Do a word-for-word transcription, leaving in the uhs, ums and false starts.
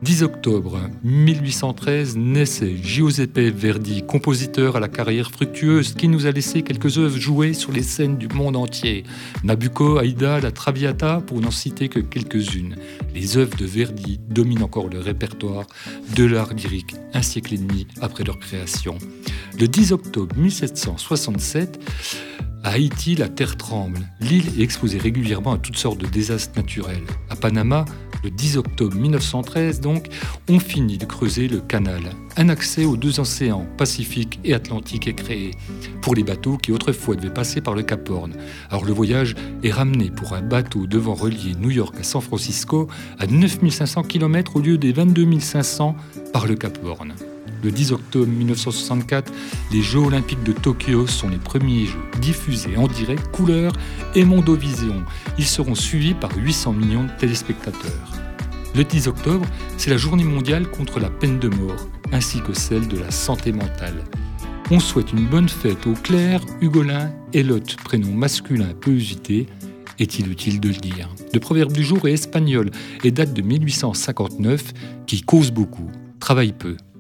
dix octobre mille huit cent treize naissait Giuseppe Verdi, compositeur à la carrière fructueuse qui nous a laissé quelques œuvres jouées sur les scènes du monde entier. Nabucco, Aïda, la Traviata, pour n'en citer que quelques-unes. Les œuvres de Verdi dominent encore le répertoire de l'art lyrique un siècle et demi après leur création. Le dix octobre mille sept cent soixante-sept, à Haïti, la terre tremble. L'île est exposée régulièrement à toutes sortes de désastres naturels. À Panama, le dix octobre mille neuf cent treize, donc, on finit de creuser le canal. Un accès aux deux océans, Pacifique et Atlantique, est créé pour les bateaux qui autrefois devaient passer par le Cap Horn. Alors le voyage est ramené pour un bateau devant relier New York à San Francisco à neuf mille cinq cents kilomètres au lieu des vingt-deux mille cinq cents par le Cap Horn. Le dix octobre mille neuf cent soixante-quatre, les Jeux Olympiques de Tokyo sont les premiers Jeux diffusés en direct, couleur et mondovision. Ils seront suivis par huit cents millions de téléspectateurs. Le dix octobre, c'est la journée mondiale contre la peine de mort, ainsi que celle de la santé mentale. On souhaite une bonne fête aux Claire, Hugolin et Lot, prénom masculin peu usité, est-il utile de le dire. Le proverbe du jour est espagnol et date de mille huit cent cinquante-neuf, qui cause beaucoup, travaille peu.